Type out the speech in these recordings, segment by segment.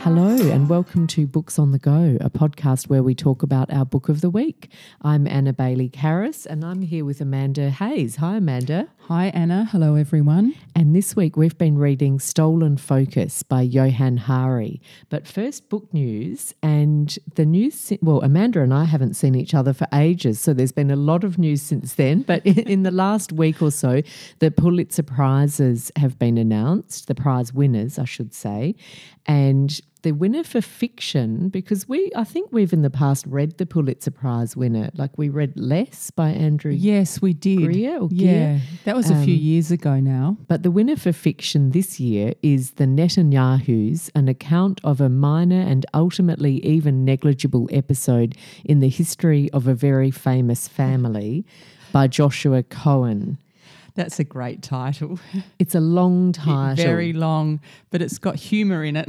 Hello and welcome to Books on the Go, a podcast where we talk about our book of the week. I'm Anna Bailey-Harris and I'm here with Amanda Hayes. Hi, Amanda. Hi, Anna. Hello, everyone. And this week we've been reading Stolen Focus by Johann Hari. But first, book news. And the news, well, Amanda and I haven't seen each other for ages, so there's been a lot of news since then. But in the last week or so, the Pulitzer Prizes have been announced, the prize winners, I should say. And the winner for fiction, because I think we've in the past read the Pulitzer Prize winner, like we read Less by Andrew. Yes, we did. Greer. That was a few years ago now. But the winner for fiction this year is The Netanyahus, an account of a minor and ultimately even negligible episode in the history of a very famous family by Joshua Cohen. That's a great title. It's a long title. Very long, but it's got humour in it.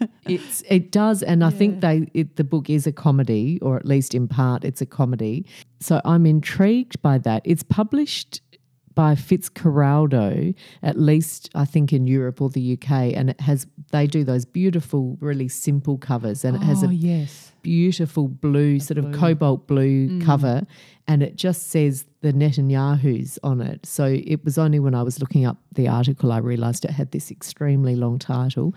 It does, and I think the book is a comedy, or at least in part it's a comedy. So I'm intrigued by that. It's published by Fitzcarraldo, at least I think in Europe or the UK, and they do those beautiful, really simple covers, and it has a beautiful blue, sort of cobalt blue cover, and it just says the Netanyahus on it. So it was only when I was looking up the article I realised it had this extremely long title.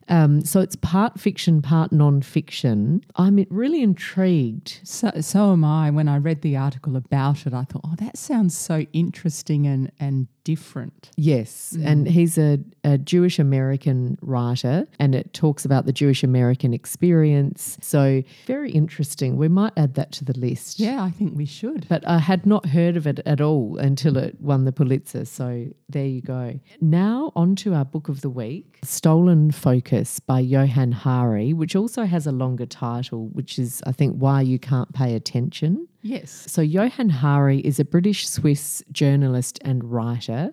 So it's part fiction, part non-fiction. I'm really intrigued. So am I. When I read the article about it, I thought, that sounds so interesting and different. Yes, and he's a Jewish-American writer, and it talks about the Jewish-American experience. So very interesting. We might add that to the list. Yeah, I think we should. But I had not heard of it at all until it won the Pulitzer. So there you go. Now on to our book of the week, Stolen Focus by Johann Hari, which also has a longer title, which is, I think, Why You Can't Pay Attention. Yes. So Johann Hari is a British-Swiss journalist and writer,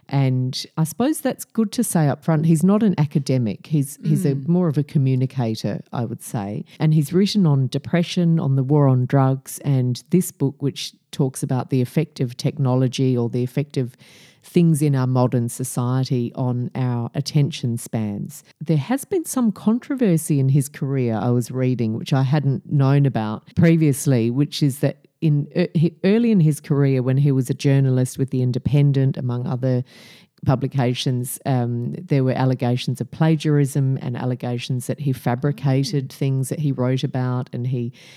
and I suppose that's good to say up front. He's not an academic. He's more of a communicator, I would say. And he's written on depression, on the war on drugs, and this book, which talks about the effect of technology or the effect of things in our modern society on our attention spans. There has been some controversy in his career, I was reading, which I hadn't known about previously, which is that early in his career, when he was a journalist with The Independent, among other publications, there were allegations of plagiarism and allegations that he fabricated things that he wrote about, and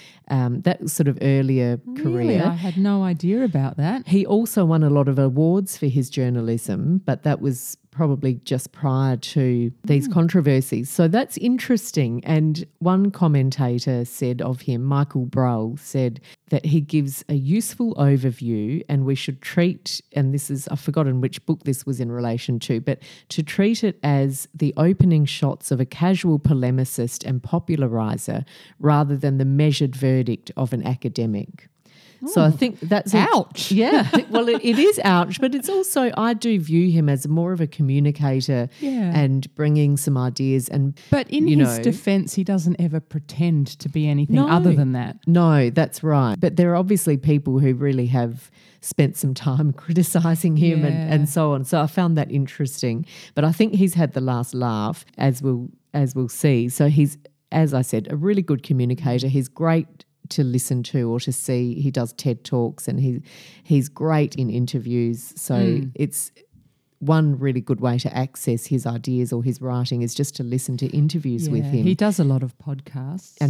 that was sort of earlier career. Really? I had no idea about that. He also won a lot of awards for his journalism, but that was probably just prior to these controversies. So that's interesting. And one commentator said of him, Michael Brull, said that he gives a useful overview, and we should treat, and this is, I've forgotten which book this was in relation to, but to treat it as the opening shots of a casual polemicist and popularizer rather than the measured verdict of an academic. So I think that's ouch. Well, it is ouch, but it's also, I do view him as more of a communicator and bringing some ideas. But in his defence, he doesn't ever pretend to be anything other than that. No, that's right. But there are obviously people who really have spent some time criticising him and so on. So I found that interesting. But I think he's had the last laugh, as we'll see. So he's, as I said, a really good communicator. He's great to listen to or to see. He does TED Talks, and he's great in interviews. So it's one really good way to access his ideas or his writing is just to listen to interviews with him. He does a lot of podcasts.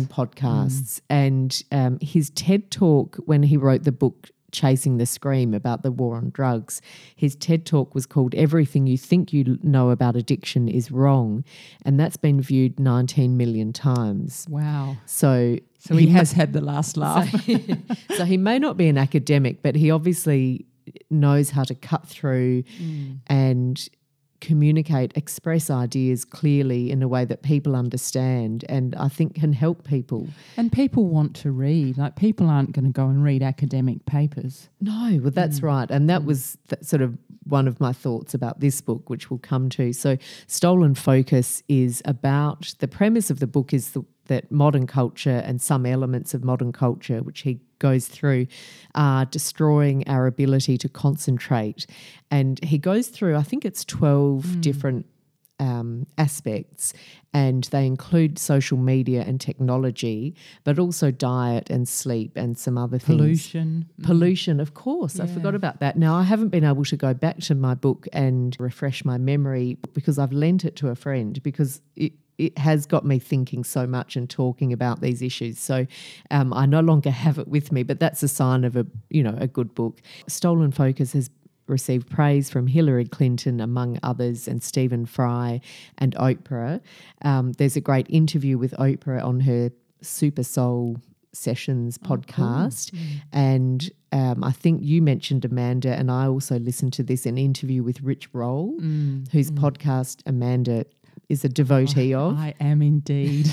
And his TED Talk, when he wrote the book Chasing the Scream about the war on drugs, his TED Talk was called Everything You Think You Know About Addiction Is Wrong, and that's been viewed 19 million times. Wow. So he has had the last laugh. So he may not be an academic, but he obviously knows how to cut through and communicate, express ideas clearly in a way that people understand, and I think can help people. And people want to read. Like, people aren't going to go and read academic papers. No, well, that's right. And that was sort of one of my thoughts about this book, which we'll come to. So Stolen Focus is about, the premise of the book is that modern culture and some elements of modern culture, which he goes through, are destroying our ability to concentrate. And he goes through, I think it's 12 different aspects, and they include social media and technology, but also diet and sleep and some other things. Pollution, of course. I forgot about that. Now, I haven't been able to go back to my book and refresh my memory because I've lent it to a friend because it has got me thinking so much and talking about these issues. So I no longer have it with me, but that's a sign of a good book. Stolen Focus has received praise from Hillary Clinton, among others, and Stephen Fry and Oprah. There's a great interview with Oprah on her Super Soul Sessions podcast. Cool. And I think you mentioned, Amanda, and I also listened to this, an interview with Rich Roll, whose podcast Amanda is a devotee of. I am indeed.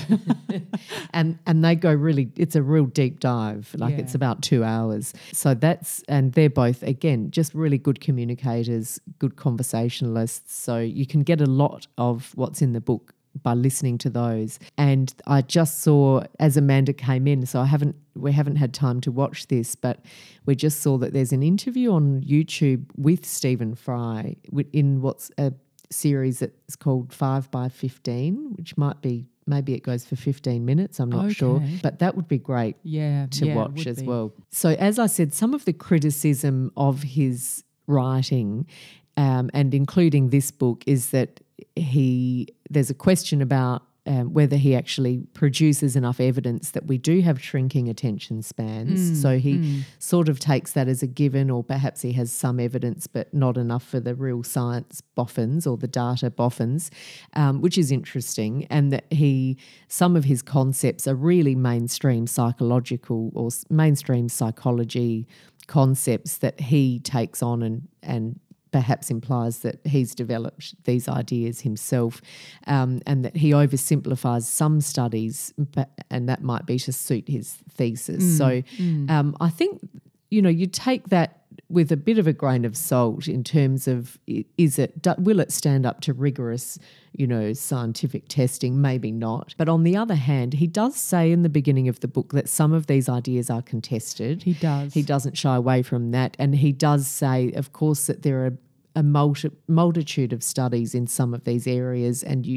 and they go really, it's a real deep dive, it's about 2 hours. So and they're both, again, just really good communicators, good conversationalists. So you can get a lot of what's in the book by listening to those. And I just saw, as Amanda came in, so we haven't had time to watch this, but we just saw that there's an interview on YouTube with Stephen Fry in what's a series that's called 5 by 15, which maybe it goes for 15 minutes, I'm not sure, but that would be great to watch as well. So as I said, some of the criticism of his writing and including this book is that there's a question about whether he actually produces enough evidence that we do have shrinking attention spans. So he sort of takes that as a given, or perhaps he has some evidence but not enough for the real science boffins or the data boffins, which is interesting, and that some of his concepts are really mainstream psychological or mainstream psychology concepts that he takes on and perhaps implies that he's developed these ideas himself, and that he oversimplifies some studies, and that might be to suit his thesis. So I think, you take that with a bit of a grain of salt in terms of will it stand up to rigorous, scientific testing? Maybe not. But on the other hand, he does say in the beginning of the book that some of these ideas are contested. He does. He doesn't shy away from that. And he does say, of course, that there are a multitude of studies in some of these areas, and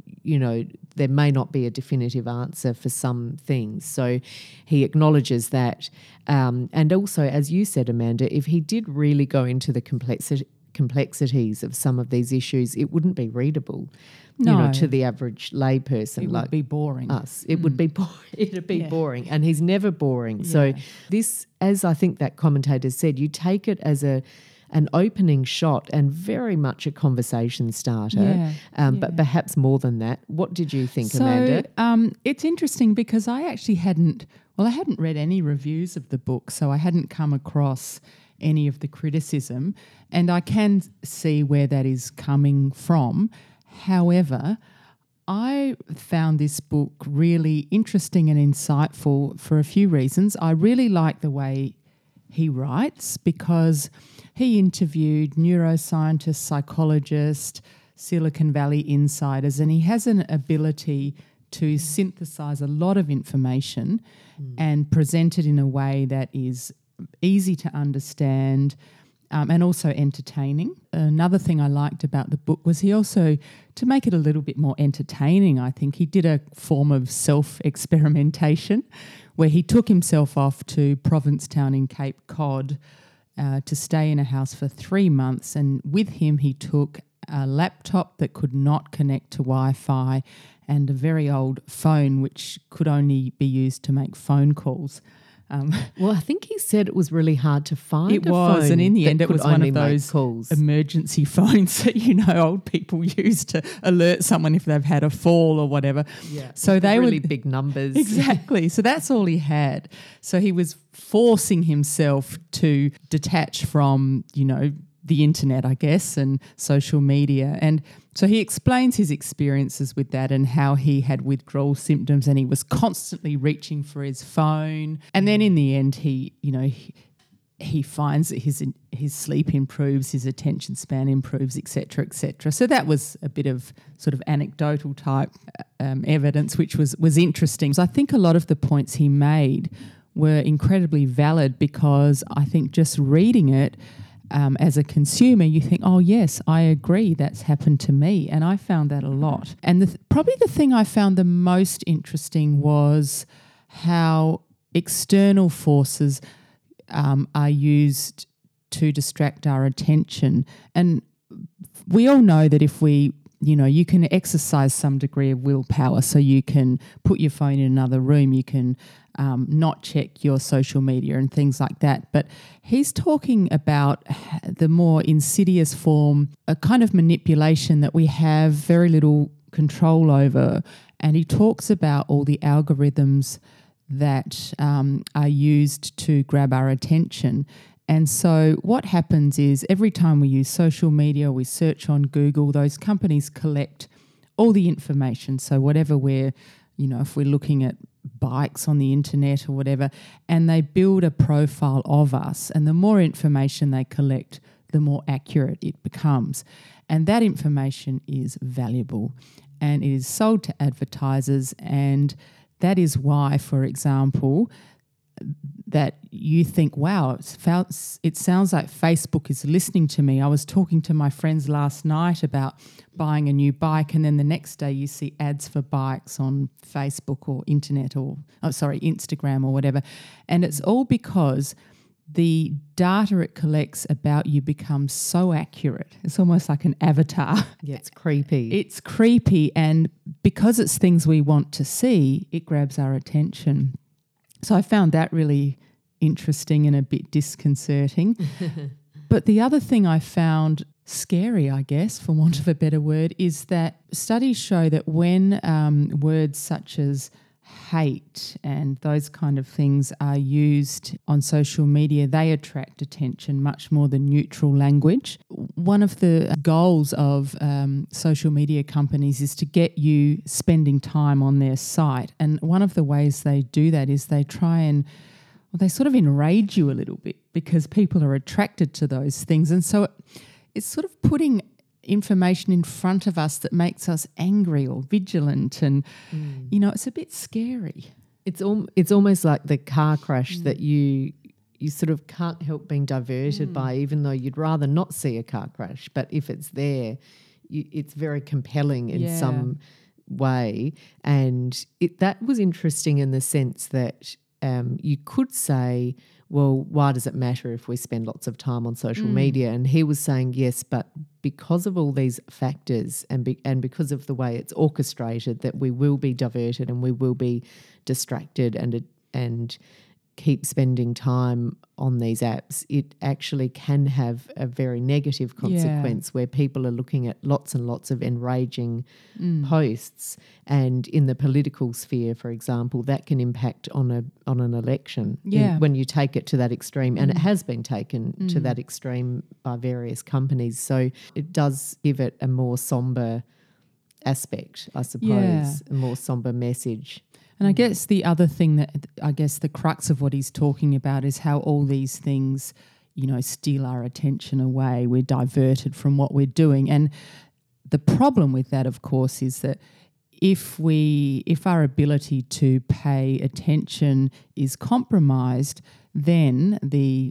there may not be a definitive answer for some things. So he acknowledges that. And also, as you said, Amanda, if he did really go into the complexities of some of these issues, it wouldn't be readable. To the average layperson. It would be boring. Us. It would be it'd be boring. And he's never boring. Yeah. So this, as I think that commentator said, you take it as an opening shot and very much a conversation starter, but perhaps more than that. What did you think, Amanda? It's interesting because I actually hadn't read any reviews of the book, so I hadn't come across any of the criticism, and I can see where that is coming from. However, I found this book really interesting and insightful for a few reasons. I really like the way he writes because he interviewed neuroscientists, psychologists, Silicon Valley insiders, and he has an ability to synthesize a lot of information and present it in a way that is easy to understand and also entertaining. Another thing I liked about the book was he also, to make it a little bit more entertaining, I think he did a form of self-experimentation where he took himself off to Provincetown in Cape Cod to stay in a house for 3 months, and with him he took a laptop that could not connect to Wi-Fi and a very old phone which could only be used to make phone calls. Well, I think he said it was really hard to find a phone. And in the end it was one of those calls. Emergency phones that, old people use to alert someone if they've had a fall or whatever. Yeah, so they really big numbers. Exactly. So that's all he had. So he was forcing himself to detach from, the internet, I guess, and social media. And so he explains his experiences with that and how he had withdrawal symptoms and he was constantly reaching for his phone. And then in the end, he finds that his sleep improves, his attention span improves, etc., etc. So that was a bit of sort of anecdotal type evidence, which was interesting. So I think a lot of the points he made were incredibly valid because I think just reading it, as a consumer, you think, oh, yes, I agree, that's happened to me. And I found that a lot. And probably the thing I found the most interesting was how external forces are used to distract our attention. And we all know that if we, you can exercise some degree of willpower, so you can put your phone in another room, you can not check your social media and things like that. But he's talking about the more insidious form, a kind of manipulation that we have very little control over. And he talks about all the algorithms that are used to grab our attention. And so what happens is every time we use social media, we search on Google, those companies collect all the information. So whatever if we're looking at bikes on the internet or whatever, and they build a profile of us. And the more information they collect, the more accurate it becomes. And that information is valuable and it is sold to advertisers. And that is why, for example, that you think, wow, it sounds like Facebook is listening to me. I was talking to my friends last night about buying a new bike, and then the next day you see ads for bikes on Facebook or Instagram or whatever. And it's all because the data it collects about you becomes so accurate. It's almost like an avatar. Yeah, it's creepy. It's creepy, and because it's things we want to see, it grabs our attention. So I found that really interesting and a bit disconcerting. But the other thing I found scary, I guess, for want of a better word, is that studies show that when words such as hate and those kind of things are used on social media, they attract attention much more than neutral language. One of the goals of social media companies is to get you spending time on their site. And one of the ways they do that is they try and they sort of enrage you a little bit because people are attracted to those things. And so it's sort of putting information in front of us that makes us angry or vigilant, and it's a bit scary. It's almost like the car crash that you sort of can't help being diverted by, even though you'd rather not see a car crash. But if it's there, it's very compelling in some way. And that was interesting in the sense that you could say, well, why does it matter if we spend lots of time on social media? And he was saying, yes, but because of all these factors and because of the way it's orchestrated, that we will be diverted and we will be distracted and keep spending time on these apps, it actually can have a very negative consequence where people are looking at lots and lots of enraging posts. And in the political sphere, for example, that can impact on an election when you take it to that extreme. And it has been taken to that extreme by various companies. So it does give it a more sombre aspect, I suppose, a more sombre message. And I guess the other thing the crux of what he's talking about is how all these things, steal our attention away. We're diverted from what we're doing. And the problem with that, of course, is that if our ability to pay attention is compromised, then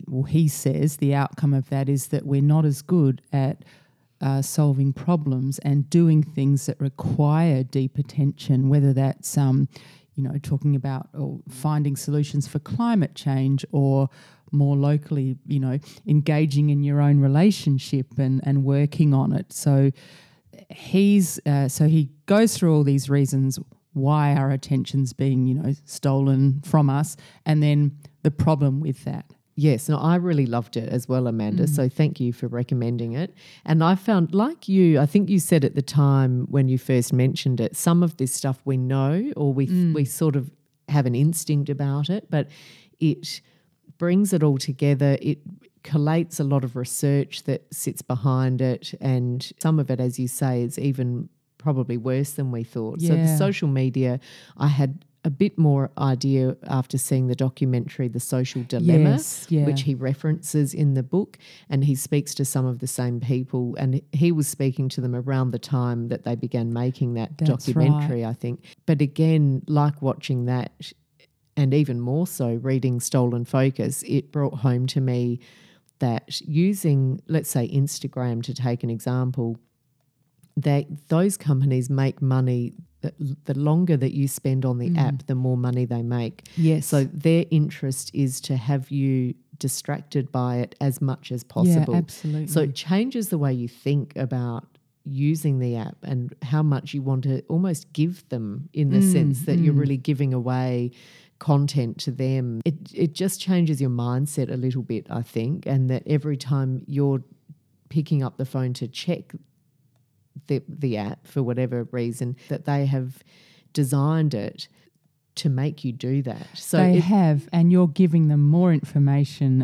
he says the outcome of that is that we're not as good at solving problems and doing things that require deep attention, whether that's talking about or finding solutions for climate change, or more locally, engaging in your own relationship and working on it. So he goes through all these reasons why our attention's being, stolen from us, and then the problem with that. Yes, no, I really loved it as well, Amanda. So thank you for recommending it. And I found, like you, I think you said at the time when you first mentioned it, some of this stuff we know, or we sort of have an instinct about it, but it brings it all together. It collates a lot of research that sits behind it, and some of it, as you say, is even probably worse than we thought. So the social media, I had a bit more idea after seeing the documentary The Social Dilemma, which he references in the book, and he speaks to some of the same people, and he was speaking to them around the time that they began making that documentary, right. I think. But again, like watching that, and even more so reading Stolen Focus, it brought home to me that using, let's say, Instagram to take an example, those companies make money. The longer that you spend on the app, the more money they make. Yes. So their interest is to have you distracted by it as much as possible. Yeah, absolutely. So it changes the way you think about using the app and how much you want to almost give them, in the sense that you're really giving away content to them. It just changes your mindset a little bit, I think, and that every time you're picking up the phone to check the app for whatever reason, that they have designed it to make you do that. So they have, and you're giving them more information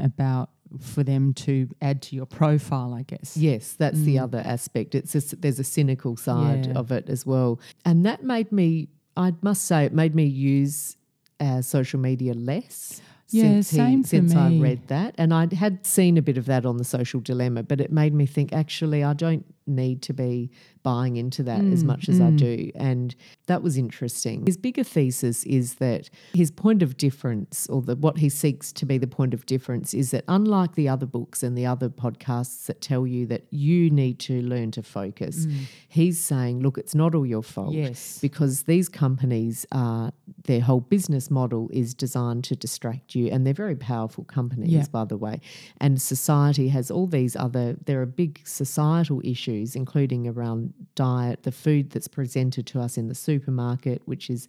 for them to add to your profile, I guess. Yes, that's the other aspect. There's a cynical side of it as well. And that made me, I must say, it made me use social media less. Since I read that. And I had seen a bit of that on The Social Dilemma, but it made me think, actually, I don't need to be buying into that as much as I do. And that was interesting. His bigger thesis is that his point of difference, or what he seeks to be the point of difference, is that unlike the other books and the other podcasts that tell you that you need to learn to focus, he's saying, look, it's not all your fault. Yes. Because these companies their whole business model is designed to distract you, and they're very powerful companies, by the way. And society has all these there are big societal issues, including around diet, the food that's presented to us in the supermarket, which is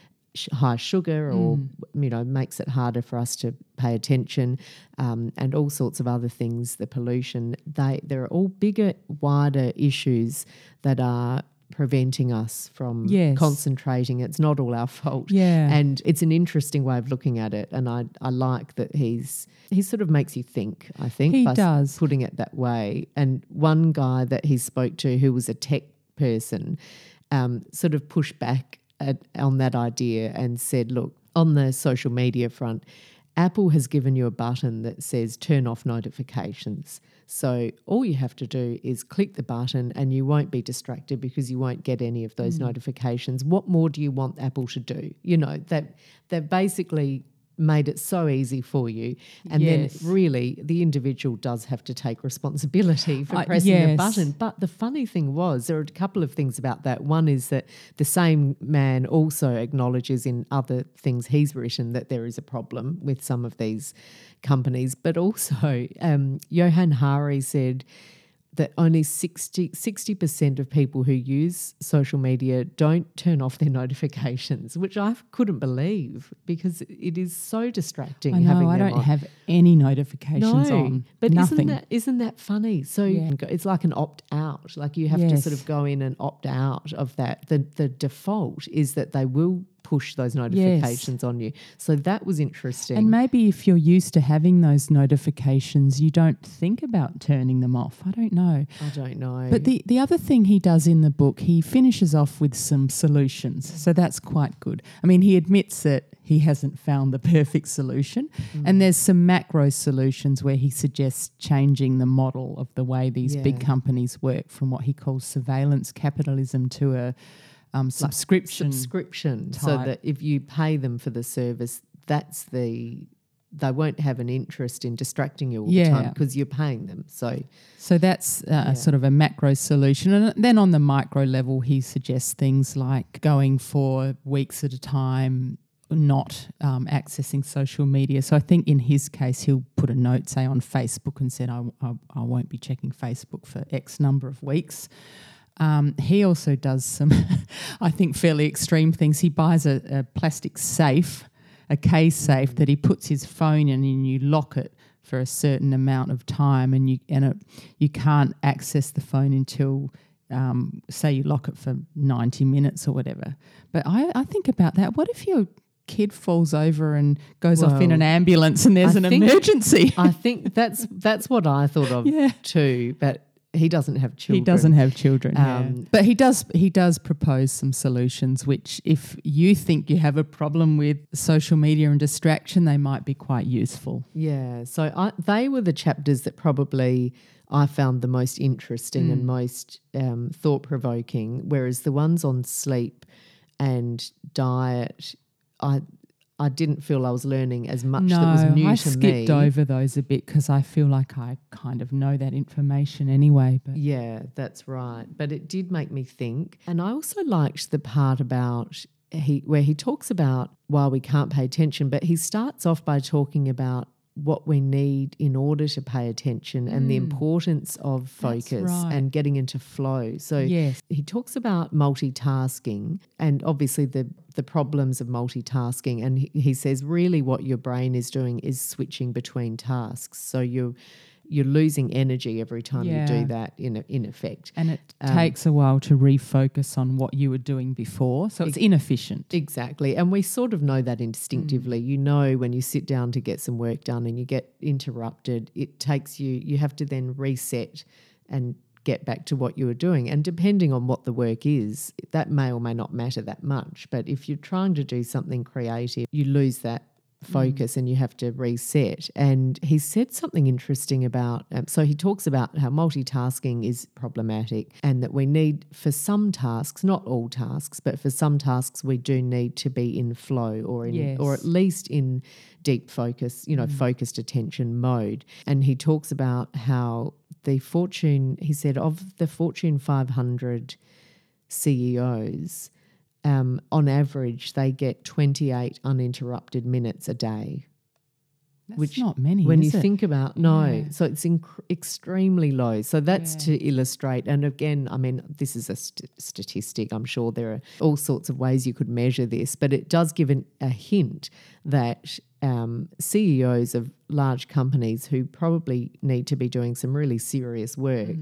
high sugar or makes it harder for us to pay attention, and all sorts of other things, the pollution. There are all bigger, wider issues that are preventing us from concentrating. It's not all our fault. Yeah. And it's an interesting way of looking at it. And I like that he sort of makes you think, I think, he by does. putting it that way. And one guy that he spoke to, who was a tech person, sort of pushed back on that idea and said, look, on the social media front, Apple has given you a button that says turn off notifications. So all you have to do is click the button and you won't be distracted because you won't get any of those notifications. What more do you want Apple to do? They've basically made it so easy for you. And then really the individual does have to take responsibility for pressing the button. But the funny thing was, there are a couple of things about that. One is that the same man also acknowledges in other things he's written that there is a problem with some of these companies. But also Johann Hari said that only 60% of people who use social media don't turn off their notifications, which I couldn't believe because it is so distracting. I know, having I them don't on. have any notifications on. But nothing. Isn't that funny? So it's like an opt-out. Like you have to sort of go in and opt out of that. The default is that they will push those notifications on you. So that was interesting. And maybe if you're used to having those notifications, you don't think about turning them off. I don't know. But the other thing he does in the book, he finishes off with some solutions. So that's quite good. I mean, he admits that he hasn't found the perfect solution. And there's some macro solutions where he suggests changing the model of the way these big companies work from what he calls surveillance capitalism to a subscription type. So that if you pay them for the service, they won't have an interest in distracting you all the time because you're paying them. So that's sort of a macro solution. And then on the micro level, he suggests things like going for weeks at a time, not accessing social media. So I think in his case, he'll put a note, say, on Facebook and said, I won't be checking Facebook for X number of weeks. He also does some, I think, fairly extreme things. He buys a plastic safe, a case safe that he puts his phone in, and you lock it for a certain amount of time, and you can't access the phone until, say, you lock it for 90 minutes or whatever. But I think about that. What if your kid falls over and goes off in an ambulance and there's an emergency? I think that's what I thought of too, but he doesn't have children. He doesn't have children, but he does propose some solutions which, if you think you have a problem with social media and distraction, they might be quite useful. Yeah, so they were the chapters that probably I found the most interesting and most thought-provoking, whereas the ones on sleep and diet, I I didn't feel I was learning as much that was new to me. I skipped over those a bit because I feel like I kind of know that information anyway. But yeah, that's right. But it did make me think. And I also liked the part about where he talks about why we can't pay attention, but he starts off by talking about what we need in order to pay attention and the importance of focus and getting into flow. So yes. he talks about multitasking and obviously the problems of multitasking. And he says really what your brain is doing is switching between tasks. So you're losing energy every time you do that in effect. And it takes a while to refocus on what you were doing before. So it's inefficient. Exactly. And we sort of know that instinctively. You know when you sit down to get some work done and you get interrupted, it takes you have to then reset and get back to what you were doing. And depending on what the work is, that may or may not matter that much. But if you're trying to do something creative, you lose that focus and you have to reset. And he said something interesting about, so he talks about how multitasking is problematic and that we need for some tasks, not all tasks, but for some tasks we do need to be in flow or at least in deep focus, focused attention mode. And he talks about how he said of the Fortune 500 CEOs, on average, they get 28 uninterrupted minutes a day. That's not many, when is you it? think about, so it's extremely low. So that's to illustrate. And again, I mean, this is a statistic. I'm sure there are all sorts of ways you could measure this, but it does give a hint that CEOs of large companies who probably need to be doing some really serious work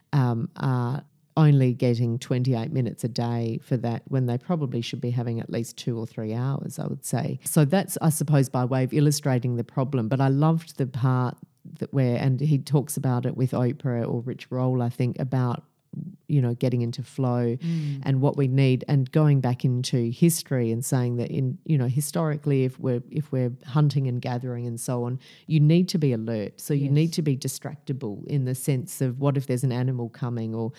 are only getting 28 minutes a day for that when they probably should be having at least 2 or 3 hours, I would say. So that's, I suppose, by way of illustrating the problem. But I loved the part and he talks about it with Oprah or Rich Roll, I think, about getting into flow and what we need, and going back into history and saying that historically if we're hunting and gathering and so on, you need to be alert. So you need to be distractible in the sense of what if there's an animal coming or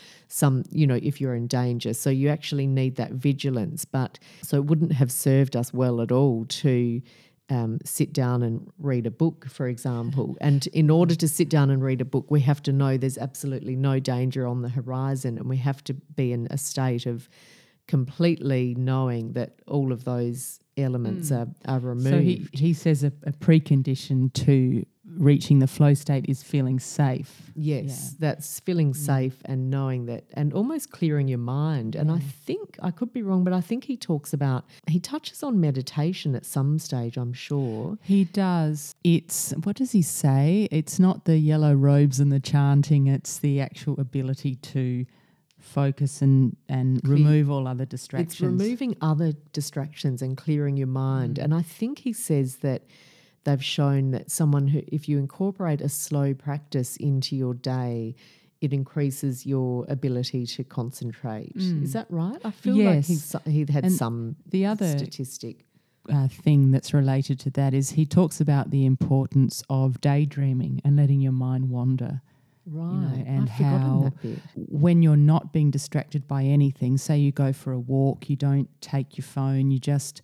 if you're in danger. So you actually need that vigilance. But so it wouldn't have served us well at all to sit down and read a book, for example. And in order to sit down and read a book, we have to know there's absolutely no danger on the horizon, and we have to be in a state of completely knowing that all of those elements are removed. So he says a precondition to reaching the flow state is feeling safe. Yes, that's feeling safe and knowing that, and almost clearing your mind. And I think, I could be wrong, but I think he touches on meditation at some stage, I'm sure. He does. What does he say? It's not the yellow robes and the chanting, it's the actual ability to focus and remove all other distractions. It's removing other distractions and clearing your mind. And I think he says that they've shown that if you incorporate a slow practice into your day, it increases your ability to concentrate. Is that right? I feel like he had some the other statistic. Thing that's related to that is he talks about the importance of daydreaming and letting your mind wander. Right. And I've forgotten how that bit. When you're not being distracted by anything, say you go for a walk, you don't take your phone, you just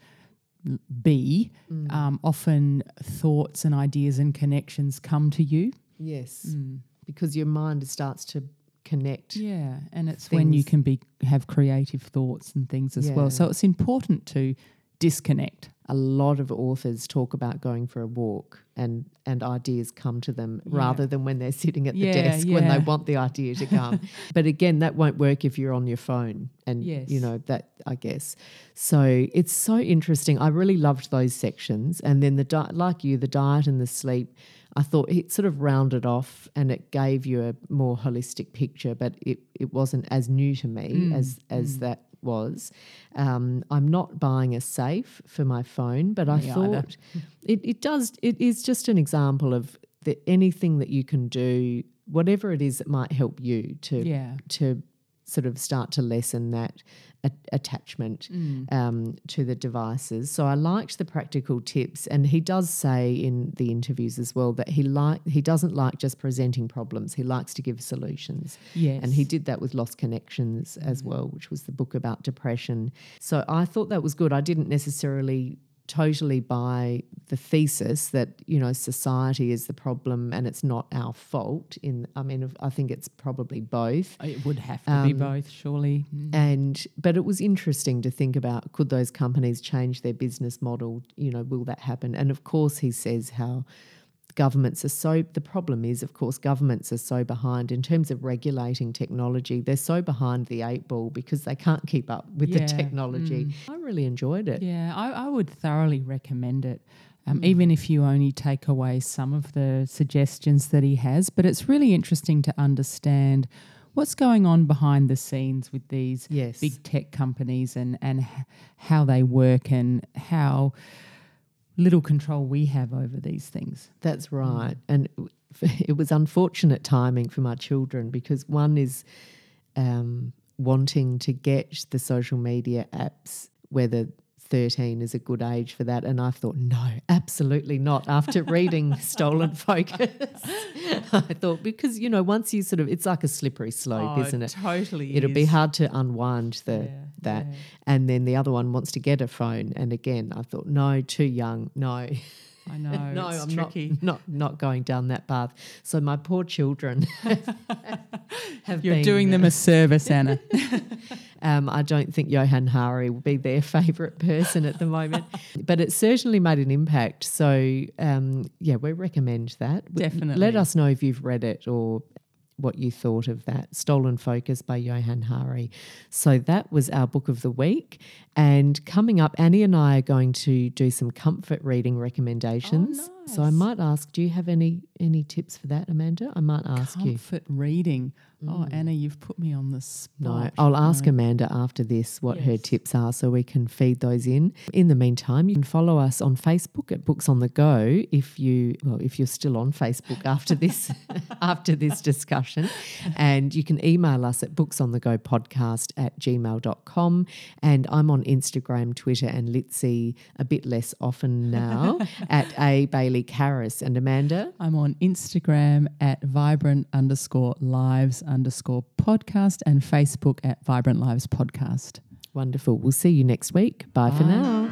be, often thoughts and ideas and connections come to you. Yes, because your mind starts to connect. Yeah, and it's when you can have creative thoughts and things as well. So it's important to disconnect. A lot of authors talk about going for a walk and ideas come to them rather than when they're sitting at the desk when they want the idea to come. But again, that won't work if you're on your phone and, that, I guess. So it's so interesting. I really loved those sections. And then the diet and the sleep, I thought it sort of rounded off and it gave you a more holistic picture, but it wasn't as new to me as that was. I'm not buying a safe for my phone, but I thought it is just an example of anything that you can do, whatever it is that might help you to sort of start to lessen that attachment to the devices. So I liked the practical tips, and he does say in the interviews as well that he doesn't like just presenting problems. He likes to give solutions. Yes. And he did that with Lost Connections as well, which was the book about depression. So I thought that was good. I didn't necessarily totally buy the thesis that, society is the problem and it's not our fault. I think it's probably both. It would have to be both, surely. But it was interesting to think about, could those companies change their business model? Will that happen? And of course, he says how the problem is, of course, governments are so behind in terms of regulating technology. They're so behind the 8 ball because they can't keep up with the technology. I really enjoyed it. Yeah, I would thoroughly recommend it, even if you only take away some of the suggestions that he has. But it's really interesting to understand what's going on behind the scenes with these big tech companies and how they work and how little control we have over these things. That's right. And it was unfortunate timing for my children because one is wanting to get the social media apps, whether 13 is a good age for that. And I thought, no, absolutely not. After reading Stolen Focus, I thought, because, once you it's like a slippery slope, isn't it? Totally. It'll be hard to unwind that. Yeah. And then the other one wants to get a phone. And again, I thought, no, too young, no. I know. No, it's I'm tricky. not going down that path. So my poor children have You're doing them a service, Anna. I don't think Johann Hari will be their favourite person at the moment, but it certainly made an impact. So, we recommend that. Definitely. Let us know if you've read it or what you thought of that. Stolen Focus by Johann Hari. So that was our book of the week. And coming up, Annie and I are going to do some comfort reading recommendations. Oh, nice. So I might ask, do you have any tips for that, Amanda? I might ask you. Comfort reading. Oh, Anna, you've put me on the spot. No, I'll ask Amanda after this what her tips are so we can feed those in. In the meantime, you can follow us on Facebook at Books on the Go if you're still on Facebook after this discussion. And you can email us at booksonthegopodcast@gmail.com. And I'm on Instagram, Twitter and Litzy a bit less often now at A Bailey Karras. And Amanda? I'm on Instagram at vibrant_lives_podcast and Facebook at Vibrant Lives Podcast. Wonderful. We'll see you next week. Bye. For now.